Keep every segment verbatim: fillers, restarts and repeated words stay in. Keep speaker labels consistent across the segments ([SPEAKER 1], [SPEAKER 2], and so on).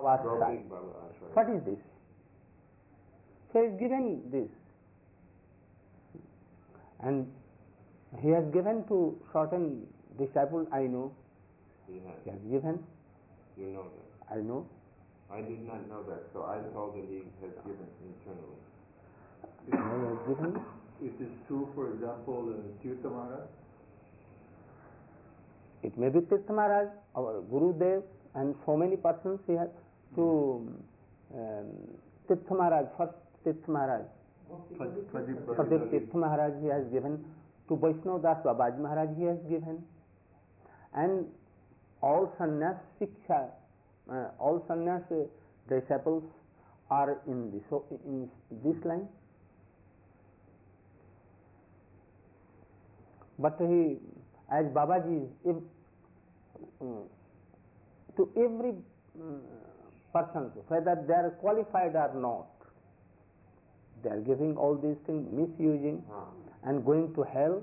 [SPEAKER 1] Vasai. What is this? So he is given this, and he has given to certain disciples. I know.
[SPEAKER 2] He has.
[SPEAKER 1] He has given.
[SPEAKER 2] You know that.
[SPEAKER 1] I know.
[SPEAKER 2] I did not know that, so I told that he has given internally.
[SPEAKER 1] He has given.
[SPEAKER 3] Is this true, for example, uh, Tirtha Maharaj?
[SPEAKER 1] It may be Tirtha Maharaj, our Gurudev, and so many persons he has to um, Tirtha Maharaj, first Tirtha Maharaj. Pradeep Tirtha Maharaj he has given, to Vaishnava Das Babaji Maharaj he has given, and all sannyas Siksha, uh, all sannyas uh, disciples are in this, so in this line. But he, as Babaji, if, um, to every um, person, whether they are qualified or not, they are giving all these things, misusing
[SPEAKER 2] Ah.
[SPEAKER 1] and going to hell.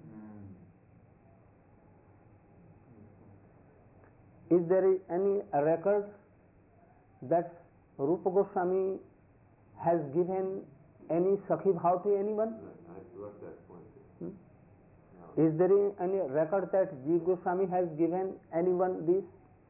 [SPEAKER 1] Is there any record that Rupa Goswami has given any Sakhi Bhav to anyone?
[SPEAKER 2] I left that point.
[SPEAKER 1] Hmm?
[SPEAKER 2] No.
[SPEAKER 1] Is there any record that Jiva Goswami has given anyone this?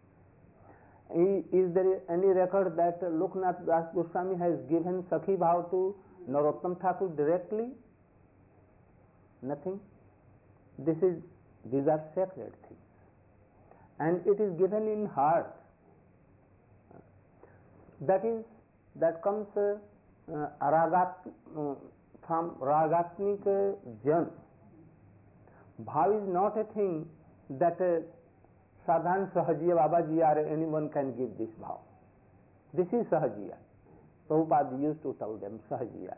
[SPEAKER 1] Is there any record that Loknath Das Goswami has given Sakhi Bhav to Narottam Thakur directly? Nothing. This is, these are sacred things. And it is given in heart. That is, that comes uh, uh, ragat, uh, from Ragatnik uh, Jan. Bhav is not a thing that uh, Sadhan Sahajiya Babaji or anyone can give this bhav. This is Sahajiya. Prabhupada used to tell them Sahajiya.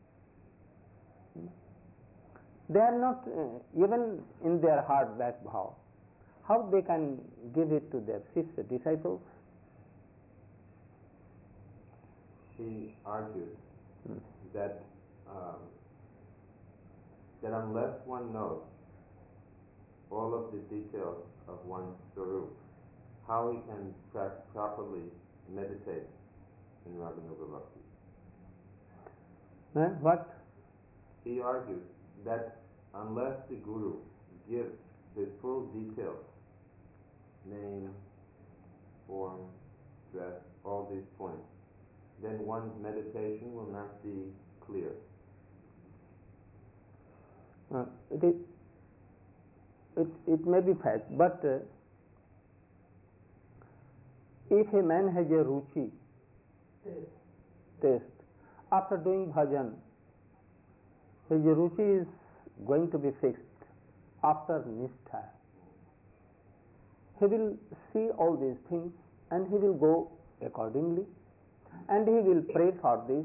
[SPEAKER 1] They are not uh, even in their heart that bhav. How they can give it to their sister disciples?
[SPEAKER 2] He argued
[SPEAKER 1] Hmm.
[SPEAKER 2] that um, that unless one knows all of the details of one's Swarup, how he can pra- properly meditate in Raganuga Bhakti.
[SPEAKER 1] Eh? What?
[SPEAKER 2] He argued that unless the Guru gives the full details, name, form, dress, all these points, then one's meditation will not be clear.
[SPEAKER 1] Uh, it is. It, it may be fact, but uh, if a man has a ruchi, taste, after doing bhajan, his ruchi is going to be fixed after nishtha. He will see all these things and he will go accordingly, and he will pray for this.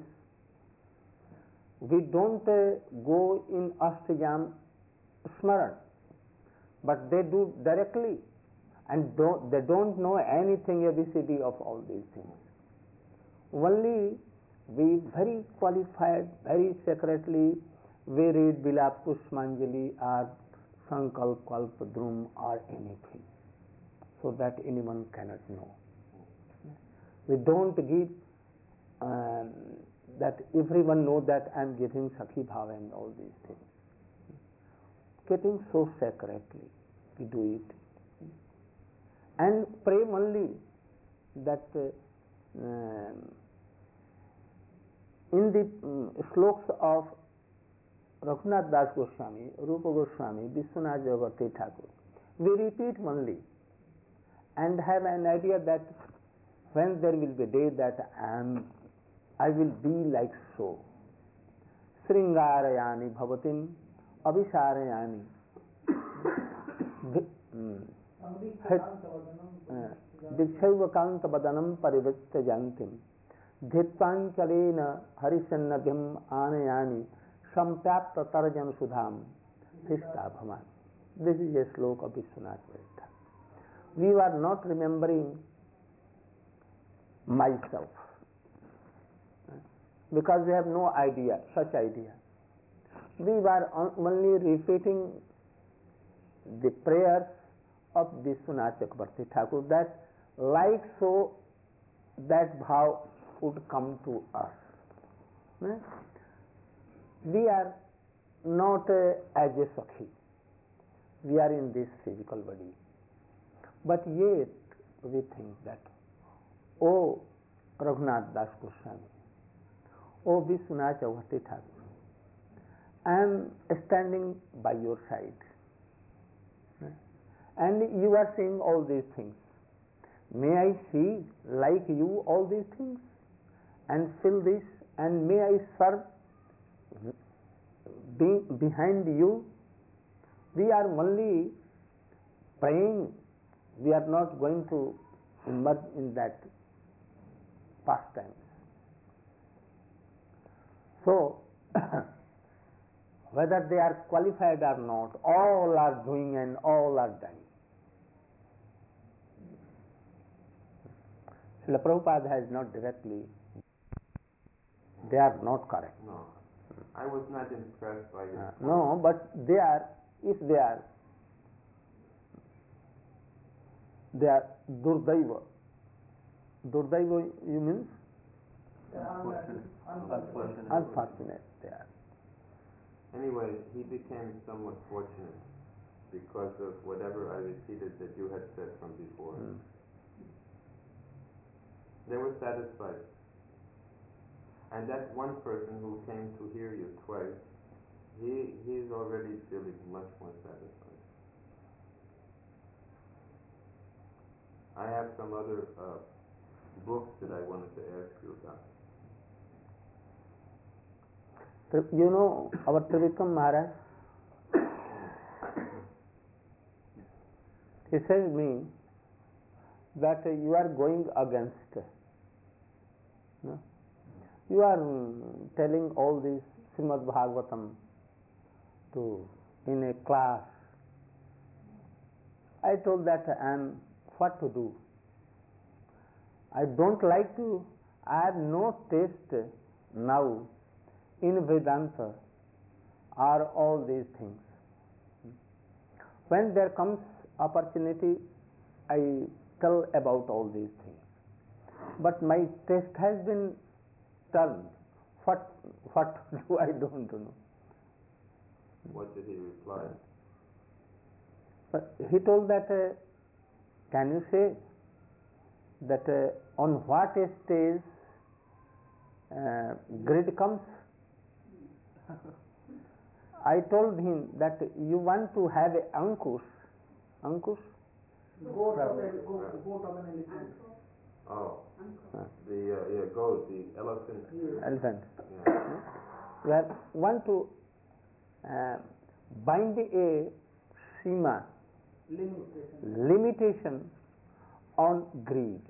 [SPEAKER 1] We don't uh, go in Astajam Smaran, but they do directly, and don't, they don't know anything A B C D of all these things. Only we very qualified, very secretly, we read Bilap Pushmanjali or Sankalp Kalpadrum or anything, so that anyone cannot know. We don't give um, that everyone know that I am giving Sakhi Bhava and all these things. Getting so secretly, we do it. And pray only that uh, um, in the um, sloks of Raghunath Das Goswami, Rupa Goswami, Vishwanath Chakravarti Thakur, we repeat only and have an idea that when there will be a day that I am, I will be like so. Sringarayani bhavatim abhisarayani dikshaiva kanta vadanam parivritta jantim dhitvanchalena harisannabhyam anayani sampyapta tarjan sudham hista bhaman. This is a sloka of Vishwanath Chakravarti. We are not remembering myself because we have no idea, such idea. We were only repeating the prayers of Vishwanath Chakravarti Thakur, that like so that bhav would come to us. Eh? We are not uh, as a Sakhi. We are in this physical body. But yet we think that, oh Raghunath Das Goswami, oh Vishwanath Chakravarti Thakur, I am standing by your side. And you are saying all these things. May I see like you all these things and feel this, and may I serve be behind you. We are only praying. We are not going to immerse in that pastimes. So, whether they are qualified or not, all are doing and all are dying. Srila Prabhupada has not directly, they are not correct.
[SPEAKER 2] No, I was not impressed by your
[SPEAKER 1] Uh, no, but they are, if they are, they are Durdaiva. Durdaiva, you mean?
[SPEAKER 3] Unfortunate.
[SPEAKER 1] Unfortunate. Unfortunate they are.
[SPEAKER 2] Anyway, he became somewhat fortunate because of whatever I repeated that you had said from before.
[SPEAKER 1] Mm.
[SPEAKER 2] They were satisfied. And that one person who came to hear you twice, he he's already feeling much more satisfied. I have some other uh, books that I wanted to ask you about.
[SPEAKER 1] You know, our Trivikram Maharaj, he says me that you are going against, no? You are telling all this Srimad Bhagavatam to in a class. I told that I am what to do. I don't like to, I have no taste now in Vedanta are all these things. When there comes opportunity, I tell about all these things. But my taste has been turned. What what do I don't know.
[SPEAKER 2] What did he reply?
[SPEAKER 1] But he told that, uh, can you say that uh, on what stage uh, greed comes? I told him that you want to have a Ankush. Ankush?
[SPEAKER 4] Goat of a goat, goat of an elephant.
[SPEAKER 2] Oh, the uh, yeah, goat, the elephant.
[SPEAKER 1] Elephant.
[SPEAKER 2] Yeah.
[SPEAKER 1] You have want to uh, bind a sima,
[SPEAKER 4] Limitation.
[SPEAKER 1] limitation on greed.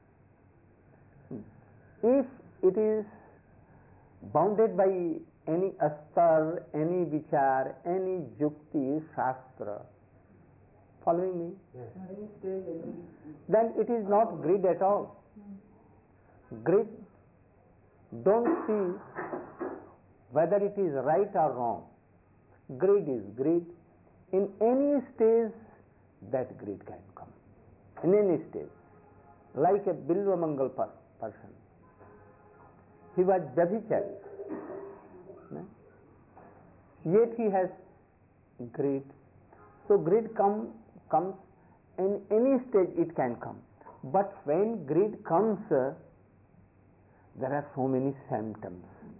[SPEAKER 1] If it is bounded by any astar, any vichar, any yukti, shastra, following me?
[SPEAKER 2] Yes.
[SPEAKER 4] Any stage, any
[SPEAKER 1] Then it is not greed at all. Greed, don't see whether it is right or wrong. Greed is greed. In any stage, that greed can come. In any stage. Like a Bilva Mangal per- person. He was Vyabhichari. Yet he has greed. So greed come, comes in any stage it can come. But when greed comes, uh, there are so many symptoms.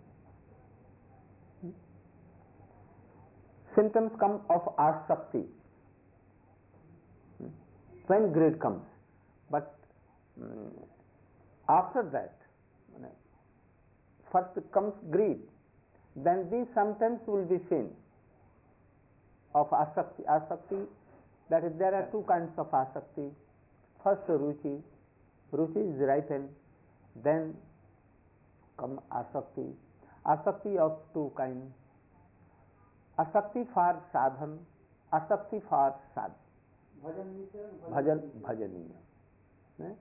[SPEAKER 1] Symptoms come of asakti when greed comes. But um, after that, first comes greed. Then these symptoms will be seen of asakti. Asakti, that is, there are two kinds of asakti. First, ruchi. Ruchi is ripened. Then come asakti. Asakti of two kinds. Asakti for sadhan, asakti for sadh. Bhajan, bhajaniya. Eh?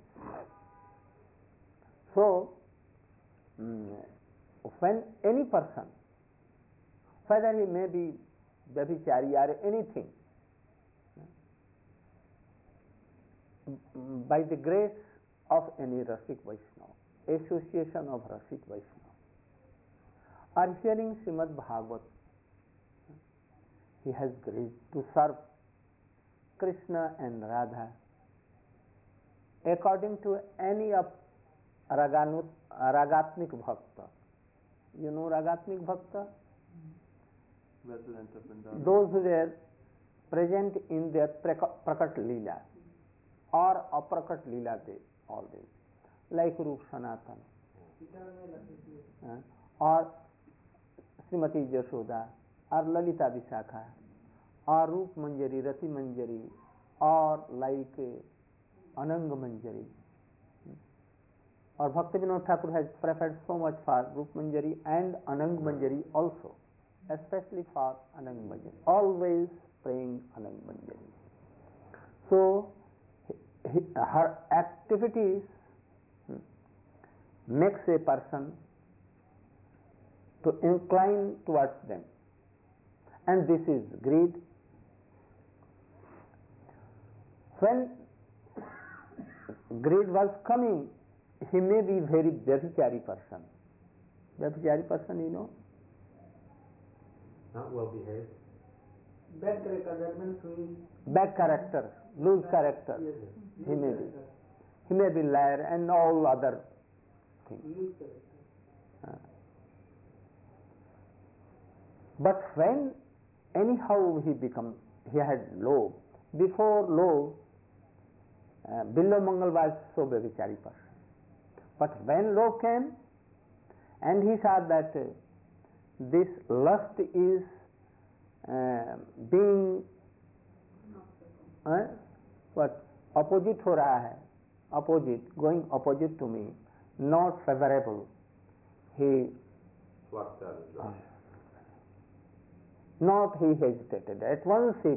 [SPEAKER 1] So, mm, when any person, whether he may be vyabhichari or anything, by the grace of any Rasik Vaishnava, association of Rasik Vaishnava, are hearing Srimad Bhagavat. He has agreed to serve Krishna and Radha according to any of Raganut, Ragatmik Bhakta. You know Ragatmik Bhakta?
[SPEAKER 3] Resident of Vrindavan.
[SPEAKER 1] Those who were present in their Prakat Leela or Aprakat Leela, they all these, like Rup Sanatan uh, or Srimati Jashoda or Lalita Vishakha or Rup Manjari, Rati Manjari, or like uh, Anang Manjari. Or Bhakti Vinod Thakur has preferred so much for Rup Manjari and Anang Manjari also, especially for Anang Manjari, always praying Anang Manjari. So, he, her activities hmm, makes a person to incline towards them, and this is greed. When greed was coming, he may be very Vyabhichari person. Vyabhichari person, you know?
[SPEAKER 2] Not well behaved.
[SPEAKER 4] Bad character, that means we.
[SPEAKER 1] Bad character, loose character.
[SPEAKER 4] Yes,
[SPEAKER 1] He
[SPEAKER 4] loose
[SPEAKER 1] may be.
[SPEAKER 4] character.
[SPEAKER 1] He may be liar and all other things.
[SPEAKER 4] Loose character.
[SPEAKER 1] Uh, But when anyhow he become, he had low. Before low, uh, Billo Mangal was so Vyabhichari person. But when low came, and he saw that uh, this lust is uh, being uh, what opposite हो रहा है, opposite, going opposite to me, not favorable. He
[SPEAKER 2] Swapped out his
[SPEAKER 1] uh,
[SPEAKER 2] life.
[SPEAKER 1] not he hesitated. At once he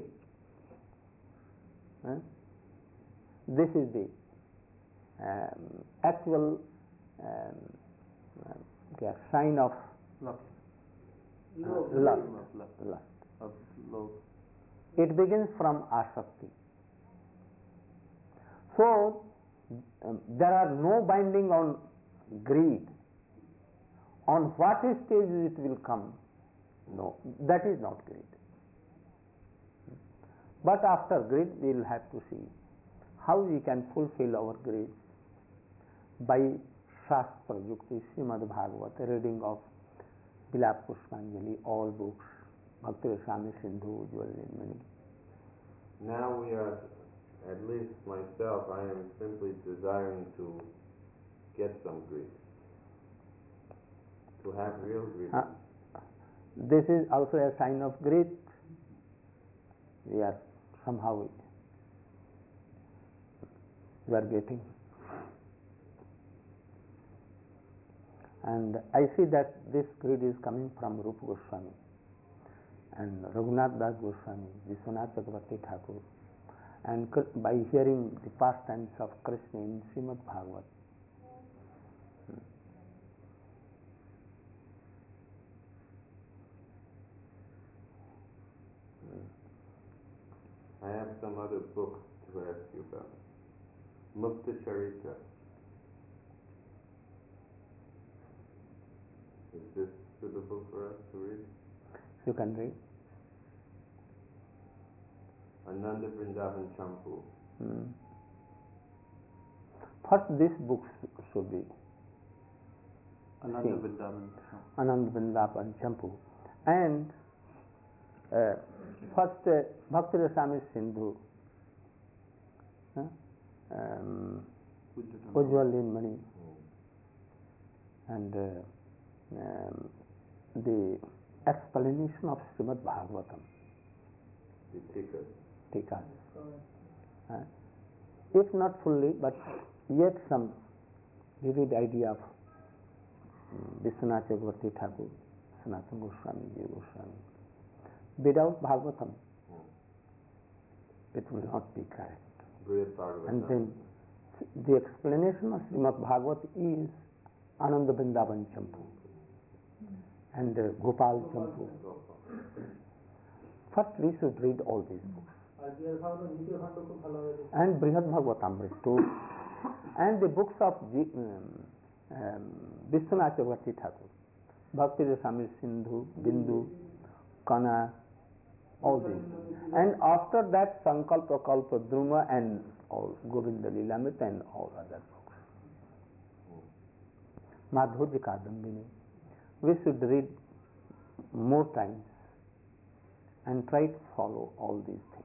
[SPEAKER 1] uh, this is the um, actual um, uh, sign of
[SPEAKER 3] Lust.
[SPEAKER 1] uh,
[SPEAKER 4] Low.
[SPEAKER 1] lust.
[SPEAKER 3] Of lust.
[SPEAKER 1] lust.
[SPEAKER 3] Of low.
[SPEAKER 1] It begins from asakti. So um, there are no binding on greed. On what stage it will come? No, that is not greed. But after greed, we will have to see how we can fulfill our greed by Shastra Yukti, Srimad Bhagavat, reading of Vilap Pushpanjali, all books, Bhakti Rasami Sindhu, Ujjwal.
[SPEAKER 2] Now we are, at least myself, I am simply desiring to get some greed. To have real greed.
[SPEAKER 1] Uh, this is also a sign of greed. We are somehow we are getting. And I see that this greed is coming from Rupa Goswami and Raghunath Das Goswami, Vishwanath Chakravarti Thakur, and by hearing the pastimes of Krishna in Srimad Bhagavat.
[SPEAKER 2] I have some other books to ask you about. Mukta Charita. Is this suitable for us to read?
[SPEAKER 1] You can read.
[SPEAKER 2] Ananda Vrindavan Champu.
[SPEAKER 1] Hmm. First, this book should be
[SPEAKER 3] Ananda
[SPEAKER 1] seen.
[SPEAKER 3] Vrindavan.
[SPEAKER 1] Anand Vrindavan Champu. And uh, first, uh, Bhakti Rasami Sindhu, uh, um, Ujjwal Mani, and uh, um, the explanation of Srimad Bhagavatam,
[SPEAKER 2] The Tika.
[SPEAKER 1] Tika. Uh, if not fully, but yet some vivid idea of um, Vishwanath Chakravarti Thakur, Sanatana Goswami, Jiva Goswami. Without Bhagavatam, it will not be correct.
[SPEAKER 2] Brihad Bhagavatam.
[SPEAKER 1] And then the explanation of Srimad Bhagavat is Ananda Vrindavan Champu and uh, Gopal Champu. First we should read all these books.
[SPEAKER 4] আর বিয়ার ভাগবত দ্বিতীয় খণ্ড খুব ভালো হবে
[SPEAKER 1] And Brihad Bhagavatamrita too. And the books of G, um, um, Vishwanath Chakravarti Thakur, Bhakti Rasamrita Sindhu, Bindu, Kana, all these. And after that, Sankalpa, Kalpa, Druma, and all Govinda Lilamrita and all other books. Madhurya Kadambini. We should read more times and try to follow all these things.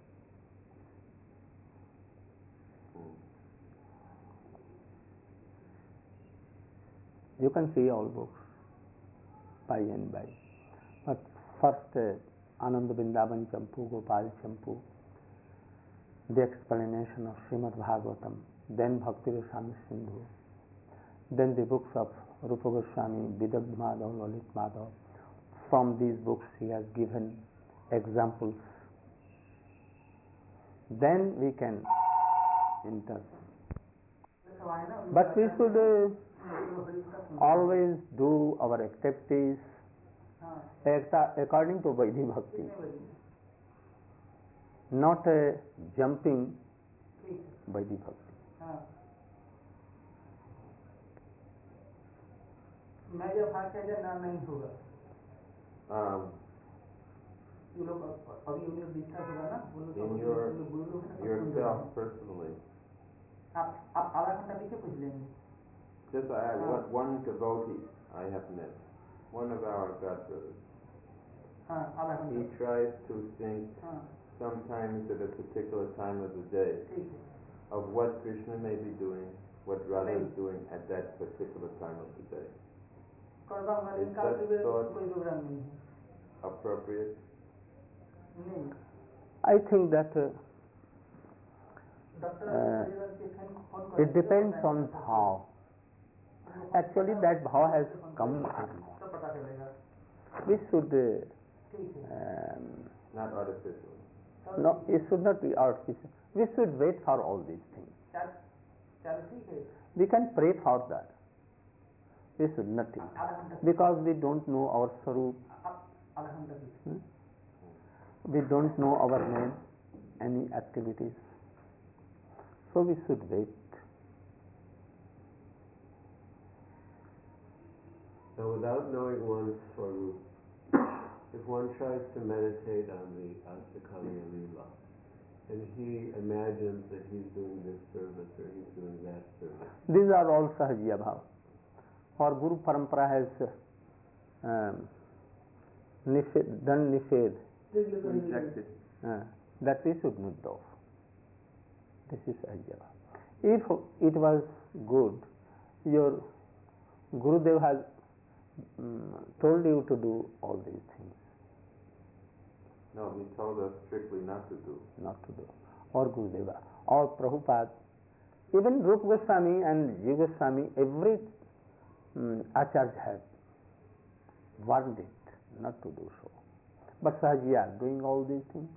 [SPEAKER 1] You can see all books by and by. But first, uh, Ananda Vrindavan Champu, Gopal Champu, the explanation of Srimad Bhagavatam, then Bhakti Rasamrita Sindhu, then the books of Rupa Goswami, Vidagdha Madhav, Lalit Madhav. From these books he has given examples. Then we can enter. But we should uh, always do our activities according to Vaidhi Bhakti, not a jumping Vaidhi Bhakti.
[SPEAKER 4] मैं जब हाथ से ना नहीं होगा
[SPEAKER 2] Um,
[SPEAKER 4] ये लोग अभी उन्हें दीक्षा होगा ना वो लोग
[SPEAKER 2] in your yourself personally,
[SPEAKER 4] आप आप आधा घंटा पीछे पूछ लेंगे.
[SPEAKER 2] just I have one, one devotee I have met, one of our God brothers.
[SPEAKER 4] हाँ आधा घंटा.
[SPEAKER 2] He tries to think
[SPEAKER 4] हाँ
[SPEAKER 2] sometimes at a particular time of the day
[SPEAKER 4] ठीक है.
[SPEAKER 2] of what Krishna may be doing, what Radha is doing at that particular time of the day.
[SPEAKER 4] करता हूँ
[SPEAKER 2] Is
[SPEAKER 4] इनका
[SPEAKER 2] that thought
[SPEAKER 4] कोई programme नहीं है.
[SPEAKER 2] appropriate?
[SPEAKER 4] नहीं.
[SPEAKER 1] I think that uh,
[SPEAKER 4] doctor
[SPEAKER 1] uh, it depends on bhav. Actually, that bhav has come early.
[SPEAKER 4] तो पता चलेगा.
[SPEAKER 1] We should uh,
[SPEAKER 4] ठीक है.
[SPEAKER 1] um,
[SPEAKER 2] Not artificial.
[SPEAKER 1] no, it should not be artificial. We should wait for all these things.
[SPEAKER 4] चल चल ठीक है.
[SPEAKER 1] We can pray for that. We should not think,
[SPEAKER 4] आधा घंटा.
[SPEAKER 1] because we don't know our Sarup,
[SPEAKER 4] आधा घंटा पीछे.
[SPEAKER 1] hmm? we don't know our name, any activities. So we should wait.
[SPEAKER 5] Now, without knowing one's Swarup, if one tries to meditate on the Astakaliya Leela, and he imagines that he's doing this service or he's doing that service.
[SPEAKER 1] These are all Sahajiya Bhav. Or Guru Parampara has um, nishid, done nishid,
[SPEAKER 3] Rejected.
[SPEAKER 1] uh, that we should not do. This is Sahajiya Bhav. If it was good, your Gurudev has um, told you to do all these things.
[SPEAKER 2] No, he told us strictly not to do.
[SPEAKER 1] Not to do. Or Gurudeva, or Prabhupada, even Rupa Goswami and Jiva Goswami, every um, Acharya has warned it not to do so. But Sahajiya doing all these things.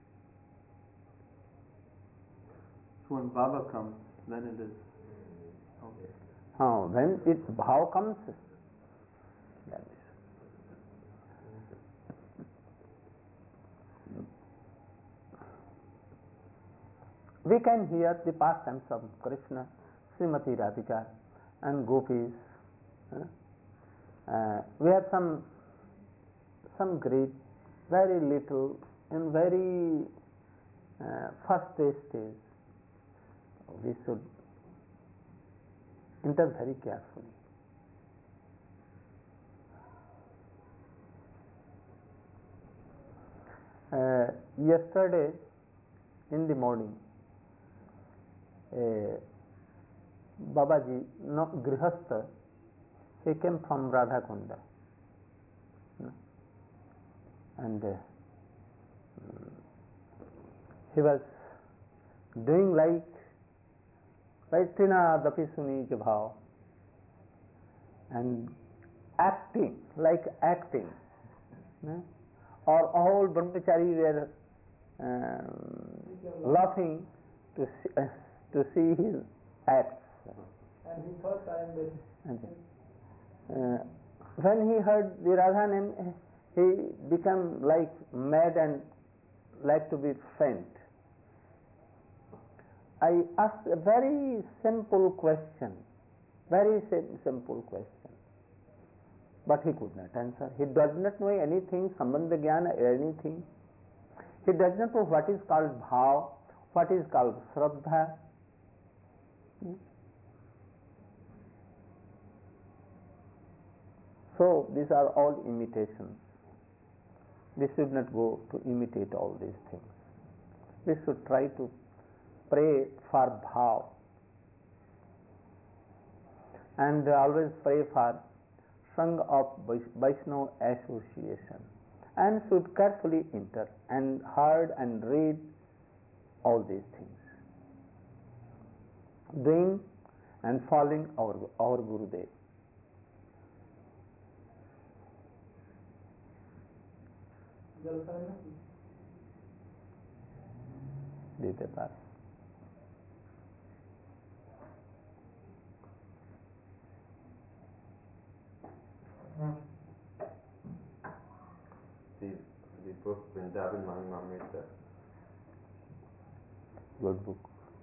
[SPEAKER 3] So when Baba comes, then it is okay.
[SPEAKER 1] Uh, when its bhav comes, that is. We can hear the pastimes of Krishna, Srimati Radhika, and gopis. Uh, uh, we have some some great, very little, in very uh, first stage. We should enter very carefully. Uh, yesterday in the morning, uh, Babaji, no, Grihastha, he came from Radhakunda, no? and uh, he was doing like Vaitrina Dapi Suni Bhav, and acting, like acting. No? Or all brahmachari were um, laughing to see, uh, to see his acts.
[SPEAKER 4] And he thought I am very.
[SPEAKER 1] And, uh, when he heard the Radha name, he became like mad and like to be faint. I asked a very simple question, very sim- simple question. But he could not answer. He does not know anything, Sambandha Jnana, anything. He does not know what is called bhav, what is called shraddha. Hmm? So these are all imitations. We should not go to imitate all these things. We should try to pray for bhav and always pray for Sangha of Vaishnava association, and should carefully enter and heard and read all these things, doing and following our, our Gurudev. দিতে পারে।
[SPEAKER 2] The, the book Vrindavan Mahamrita.
[SPEAKER 1] Good book.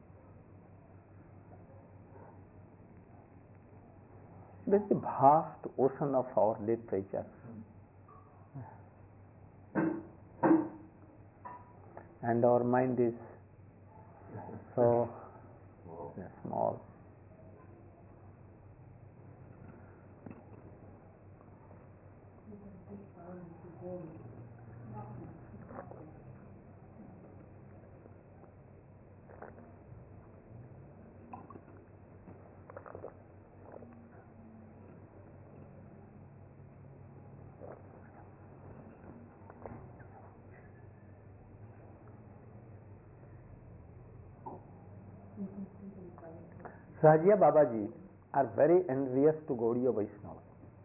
[SPEAKER 1] This is the vast ocean of our literature. And our mind is so
[SPEAKER 2] Small.
[SPEAKER 1] small. Rajiya Babaji are very envious to Gaudiya Vaishnava.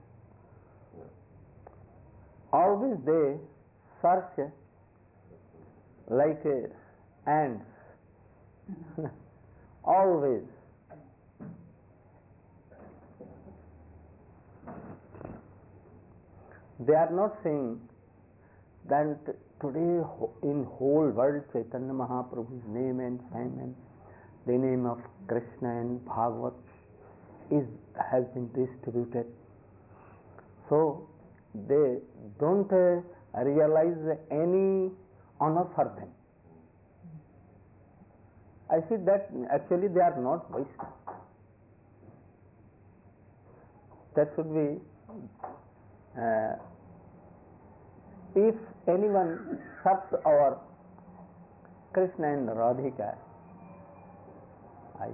[SPEAKER 1] Always they search like a ants. Always. They are not saying that today in whole world Chaitanya Mahaprabhu's name and fame and the name of Krishna and Bhagavat is has been distributed. So they don't uh, realize any honor for them. I see that actually they are not Vaishnava. That should be, uh, if anyone serves our Krishna and Radhika, I,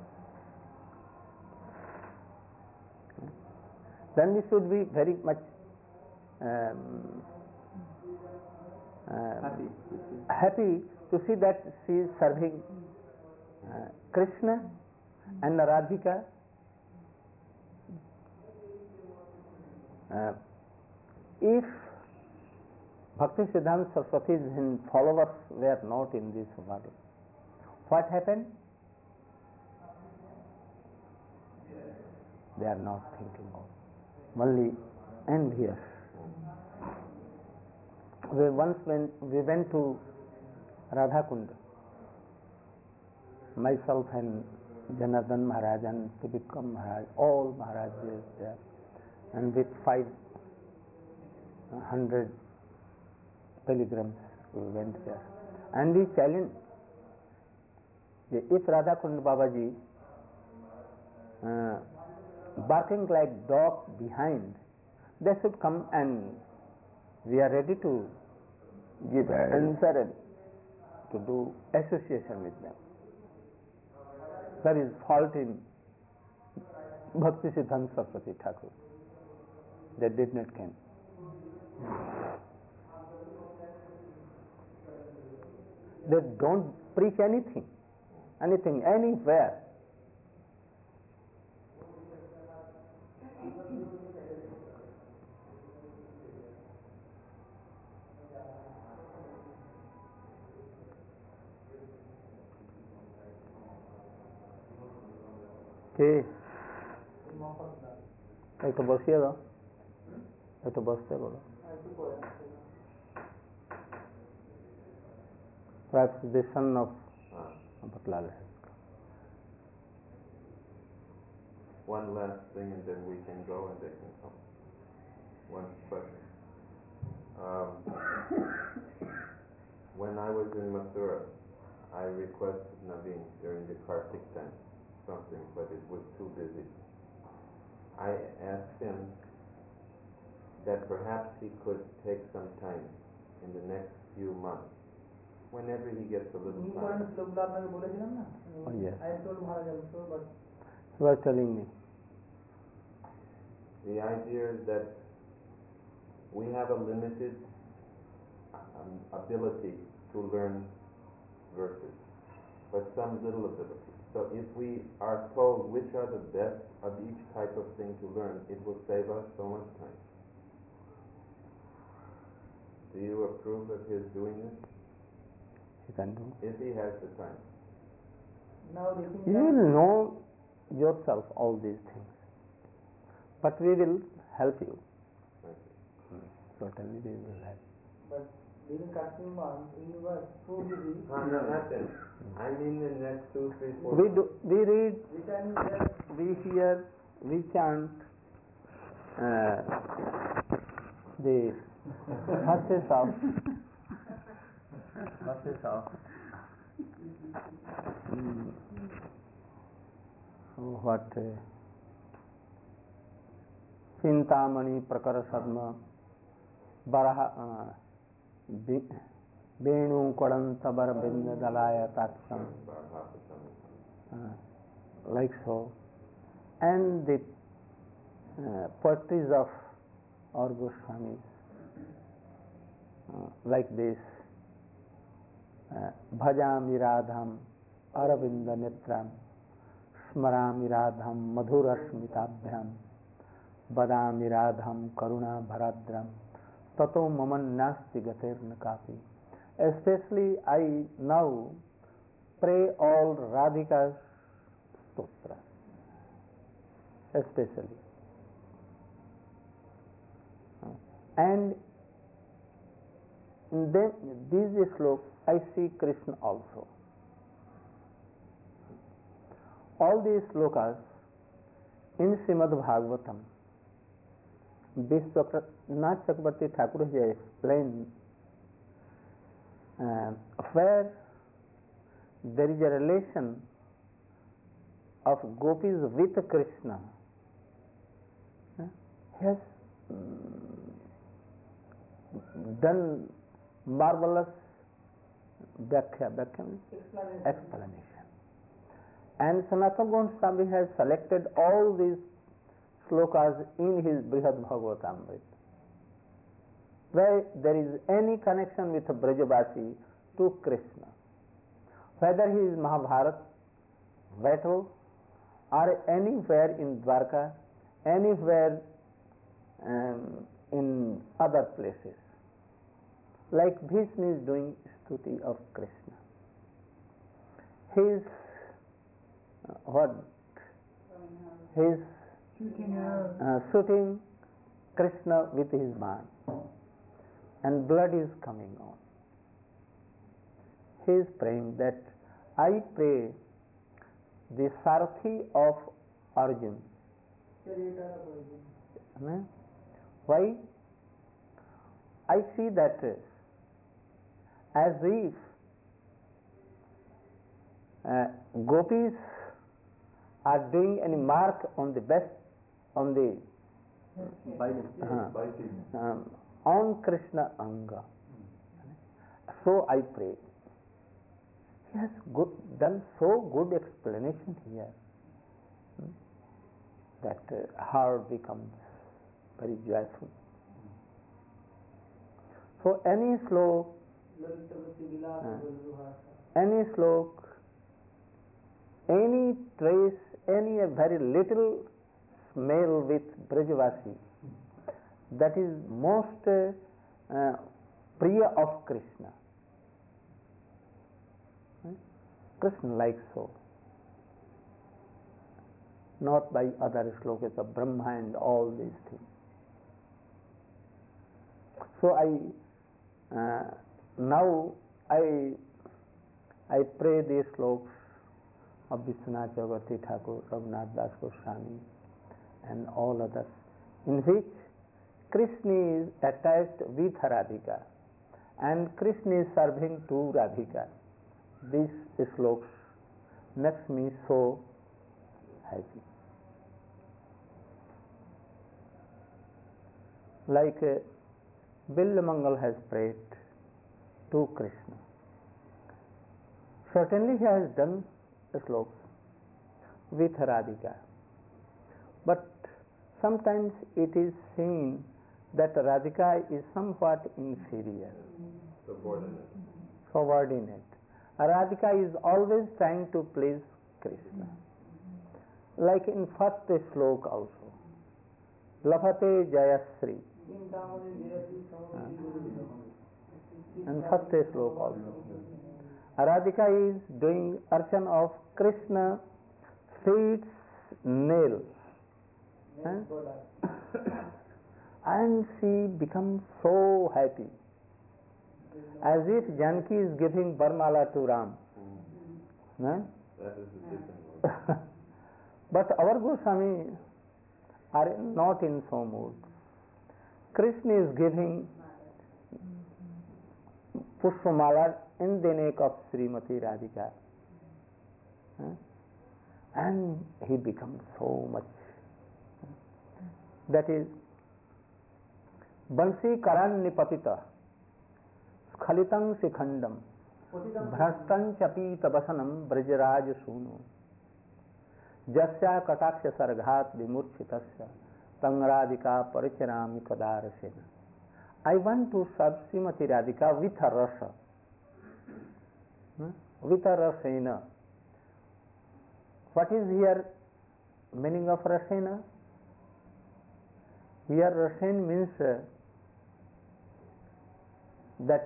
[SPEAKER 1] then we should be very much um, um,
[SPEAKER 3] Happy.
[SPEAKER 1] happy to see that she is serving uh, Krishna and Radhika. Uh, if Bhakti Siddhanta Saraswati's followers were not in this world, what happened? They are not thinking of only envious. We once when we went to Radhakund, myself and Janardhan Maharaj and Tribikram Maharaj, all Maharajas there, and with five hundred pilgrims we went there, and we challenged if Radhakund Babaji uh, barking like dog behind, they should come and we are ready to give answer and to do association with them. There is fault in Bhakti Siddhanta Saraswati Thakur. They did not come. They don't preach anything, anything, anywhere. কে একটু বসিয়ে দাও, একটু বসতে বলো। Perhaps the son of Bhatlal has come.
[SPEAKER 2] one last thing and then we can go and they can come. One question. Um, when I was in Mathura, I requested Naveen during the Kartik time something, but it was too busy. I asked him that perhaps he could take some time in the next few months, whenever he gets a little time.
[SPEAKER 1] Oh, yes.
[SPEAKER 4] I told Maharaj also, but
[SPEAKER 1] You were telling me.
[SPEAKER 2] The idea is that we have a limited um, ability to learn verses, but some little ability. So if we are told which are the best of each type of thing to learn, it will save us so much time. Do you approve of his doing this?
[SPEAKER 1] You can do.
[SPEAKER 2] If he has the time.
[SPEAKER 4] now this is
[SPEAKER 1] You will know yourself all these things, but we will help you.
[SPEAKER 2] Okay.
[SPEAKER 1] Certainly we will help.
[SPEAKER 4] but during Kartik month, we were so busy.
[SPEAKER 2] No, no, not then. I mean the next two, three, four.
[SPEAKER 1] We do. We read.
[SPEAKER 4] We can just
[SPEAKER 1] We hear. We chant uh, the verses of verses of mm, what uh, Chintamani Prakara Sadma Baraha uh, Venu Kodanta Barabinda Dalaya Tatsam, uh, like so, and the uh, poetries of our Goswamis, uh, like this. Bhajami Radham Aravinda Netram Smarami Radham Madhurasmitabhyam Badami Radham Karuna Bharadram Tato Maman Nasti Gaterna Kapi. Especially I now pray all Radhika's stotras, especially. And in the, these slokas I see Krishna also. All these slokas in Srimad Bhagavatam, Vishwanath Chakravarti Thakur has explained uh, where there is a relation of gopis with Krishna. Uh, he has um, done marvelous Vyakhya, Vyakhya means
[SPEAKER 4] explanation.
[SPEAKER 1] explanation. And Sanatana Goswami has selected all these slokas in his Brihad Bhagavatamrita, where there is any connection with Brajavasi to Krishna, whether he is Mahabharata battle or anywhere in Dwarka, anywhere um, in other places. Like Bhishma is doing stuti of Krishna. He is uh, what? He is uh, shooting Krishna with his man, and blood is coming on. He is praying that I pray the Sarathi of Arjun. Amen. Why? I see that as if uh, gopis are doing any mark on the best, on the uh, um, on Krishna Anga. So I pray. He has good, done so good explanation here hmm, that uh, heart becomes very joyful. So any slok, uh, any slok, any trace, any a very little smell with Brajavasi, that is most uh, uh, priya of Krishna. Hmm? Krishna likes so. Not by other slokas of Brahma and all these things. So I uh, now I I pray these slokas of Vishwanath Chakravarti Thakur, Raghunath Das Goswami, and all others, in which Krishna is attached with Radhika and Krishna is serving to Radhika. This sloka makes me so happy. Like uh, Billamangal has prayed to Krishna. Certainly he has done slokas with Radhika, but sometimes it is seen that Radhika is somewhat inferior,
[SPEAKER 2] Subordinate.
[SPEAKER 1] subordinate. Radhika is always trying to please Krishna. Like in first sloka also, Lafate Jayasri. And first sloka also. Radhika is doing archan of Krishna feet's nail. Huh? And she becomes so happy, as if Janki is giving Barmala to Ram. Huh?
[SPEAKER 2] That is the different.
[SPEAKER 1] But our Goswami are not in so mood. Krishna is giving Pushpamala in the neck of Srimati Radhika. Huh? And he becomes so much. That is, Bansi Karan Nipatita Skhalitang Sikhandam Bhrashtan Chapita Basanam Brajraj Suno Jasya Kataksha Sarghat Vimurchitasya Tangradhika Paricharami Kadarasena. I want to serve Srimati Radhika with a rasa, with a rasena. What is here meaning of rasena? Here rasen means uh, that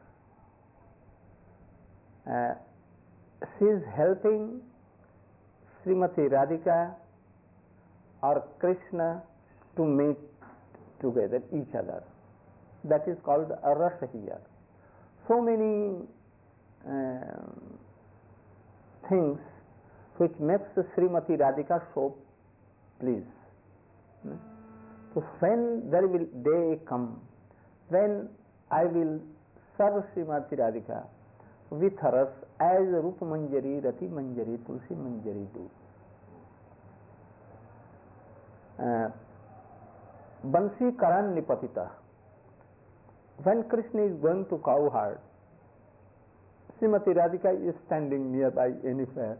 [SPEAKER 1] uh, uh, she is helping Srimati Radhika or Krishna to meet together each other. That is called a rasa here. So many uh, things which makes Srimati Radhika so pleased. So when there will day come when I will serve Srimati Radhika with her as Rupa Manjari, Rati Manjari, Tulsi Manjari do. Uh, Bansi Karan Nipatita. When Krishna is going to cowherd, Srimati Radhika is standing nearby anywhere.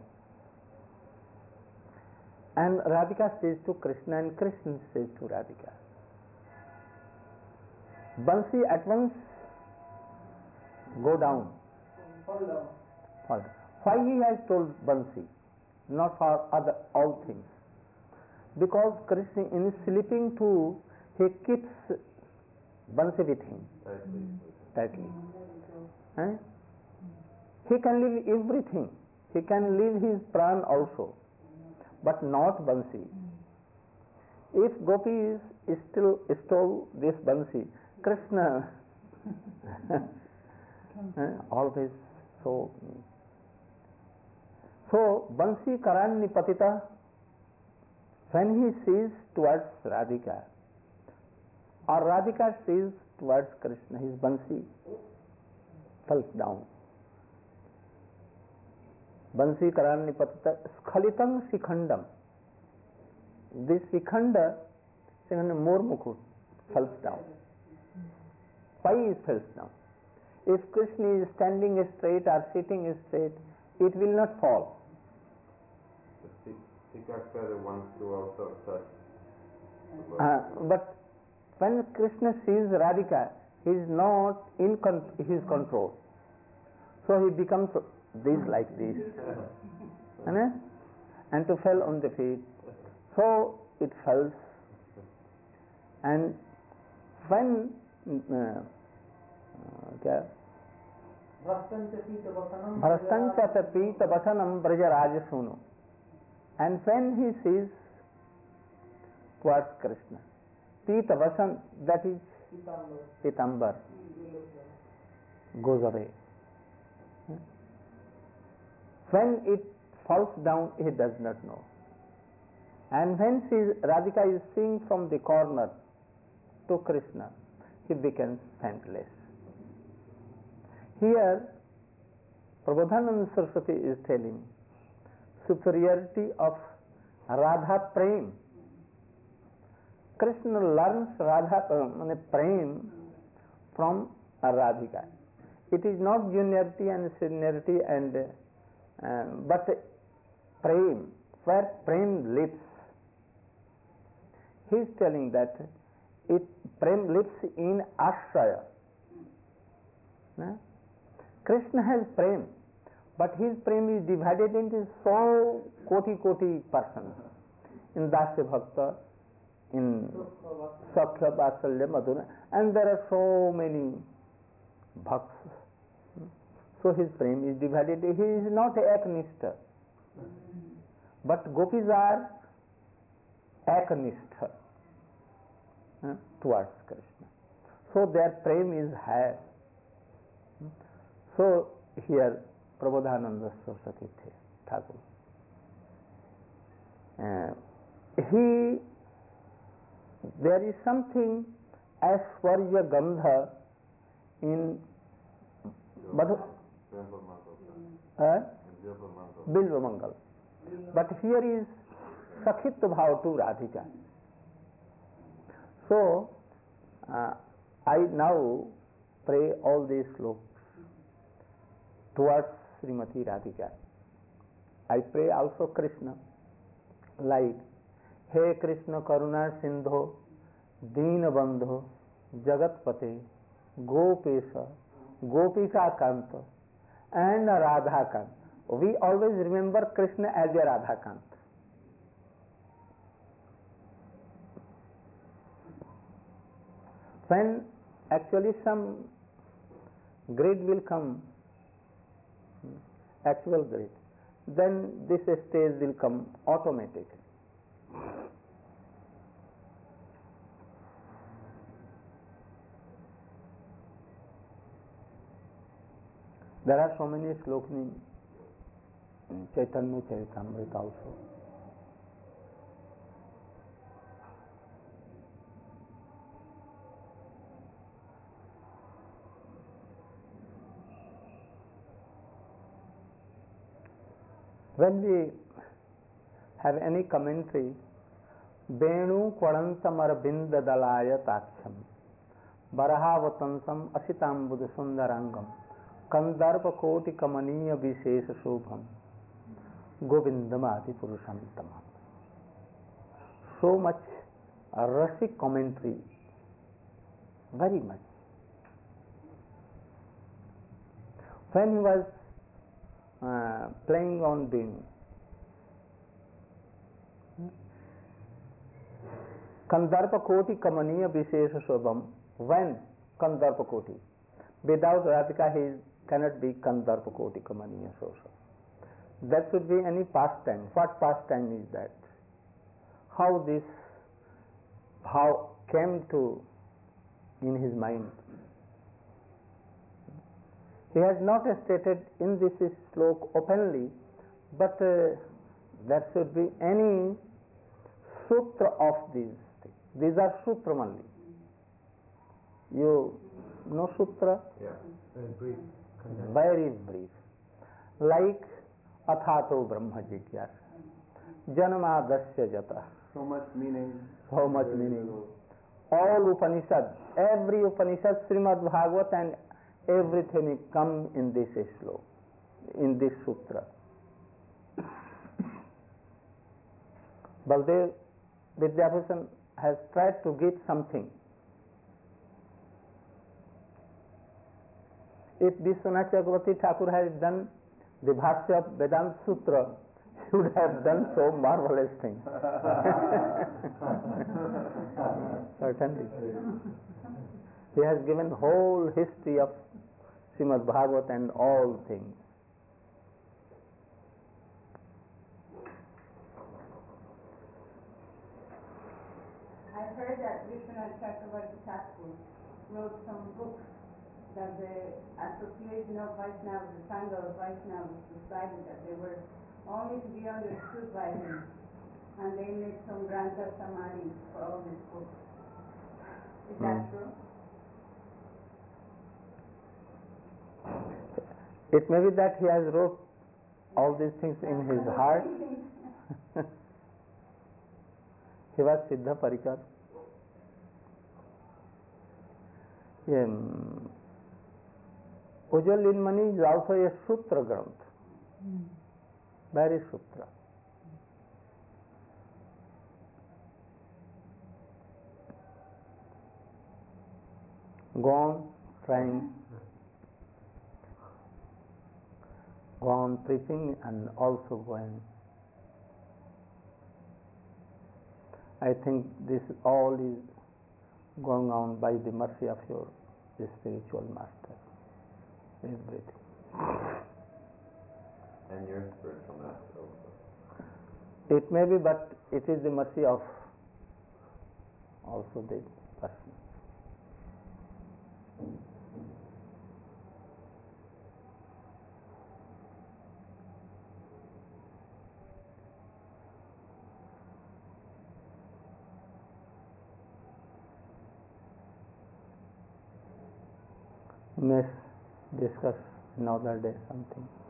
[SPEAKER 1] And Radhika says to Krishna and Krishna says to Radhika. Bansi at once go down.
[SPEAKER 4] Fall down.
[SPEAKER 1] Fall down. Why he has told Bansi, not for other all things? Because Krishna in sleeping too, he keeps Bansi with him tightly. Eh? He can leave everything. He can leave his pran also, but not Bansi. If gopis still stole this Bansi, Krishna eh, always so. So Bansi Karan Nipatita, when he sees towards Radhika, or Radhika sees towards Krishna, his Bansi falls down. Bansi Karan Nipatita Skhalitang Sikhandam. This Sikhanda, more mukut, falls down. Why it falls down? If Krishna is standing straight or sitting straight, it will not fall.
[SPEAKER 2] The peacock feather wants to also touch.
[SPEAKER 1] Uh, but when Krishna sees Radhika, he is not in con- his control. So he becomes this like this. And to fall on the feet. So it falls. And when uh, uh, Bhrastancha Pita Vasanam Brajaraj Suno. And when he sees towards Krishna, Pita Vasan, that is Pitambar, goes away. When it falls down, he does not know. And when she, Radhika is seeing from the corner to Krishna, he becomes senseless. Here, Prabodhananda Saraswati is telling superiority of Radha Prem. Krishna learns Radha uh, Prem from Radhika. It is not juniority and seniority and uh, but Prem, where Prem lives. He is telling that it Prem lives in Ashraya. Nah? Krishna has Prem, but his Prem is divided into so koti koti persons. In Dasya Bhakta, in Sakya, Vatsalya, Madhura, and there are so many bhakts. So his Prem is divided. He is not Eknistha, but Gopis are Eknistha uh, towards Krishna. So their Prem is higher. So here Prabodhananda Saraswati Thakur, uh, he, there is something Aishwarya Gandha in Madhu, uh, Bilva Mangal. But here is Sakhitva Bhav to Radhika. So uh, I now pray all these slokas towards Srimati Radhika. I pray also Krishna, like He Krishna Karuna Sindho Deen Bandho Jagatpate Gopesha Gopika Kanta and Radha Kant. We always remember Krishna as a Radha Kant. When actually some grade will come, actual grade, then this stage will come automatically. There are so many slokas in Chaitanya Charitamrita also. When we have any commentary, Venu Kwadantamar Binda Dalaya Taksham Barahavatamsam Asitambud Sundarangam Kandarpa Koti Kamaniya Vishesha Shubham Govindamati Purushantamam. So much rasic commentary, very much. When he was uh, playing on the Kandarpa Koti Kamaniya Vishesha Shubham, when Kandarpa Koti, without Radhika he cannot be Kandarpa Koti Kamaniya Shubham. That should be any pastime. What pastime is that? How this, how came to in his mind? He has not stated in this slok openly, but uh, there should be any sutra of these things. These are sutra only. You know sutra?
[SPEAKER 2] Yeah, very brief.
[SPEAKER 1] Very brief. Like Athato Brahma Jigyasa, Janamadasya Jata.
[SPEAKER 3] So much meaning.
[SPEAKER 1] So much meaning. All Upanishads, every Upanishad, Srimad Bhagavad and everything come in this slok, in this sutra. Baldev Vidyabhushan has tried to give something. If Vishwanath Chakravarti Thakur had done the Bhashya of Vedanta Sutra, he would have done so marvelous thing. Certainly. He has given whole history of Srimad Bhagavat and all things.
[SPEAKER 6] I heard that Vishwanath Chakravarti Thakur wrote some books that the Association of Vaishnavas, the Sangha of Vaishnavas, decided that they were only to be understood by him. and they made some granta samadhi for all these books. Is that
[SPEAKER 1] Hmm.
[SPEAKER 6] true?
[SPEAKER 1] It may be that he has wrote all these things in his heart. He was Siddha Parikar. Um, Ujjwal Nilmani is also a Sutra Granth. Very Sutra. Go on trying, go on preaching and also going. I think this all is going on by the mercy of your spiritual master. Everything.
[SPEAKER 2] And your spiritual master also.
[SPEAKER 1] It may be, but it is the mercy of also the person. May discuss another day something.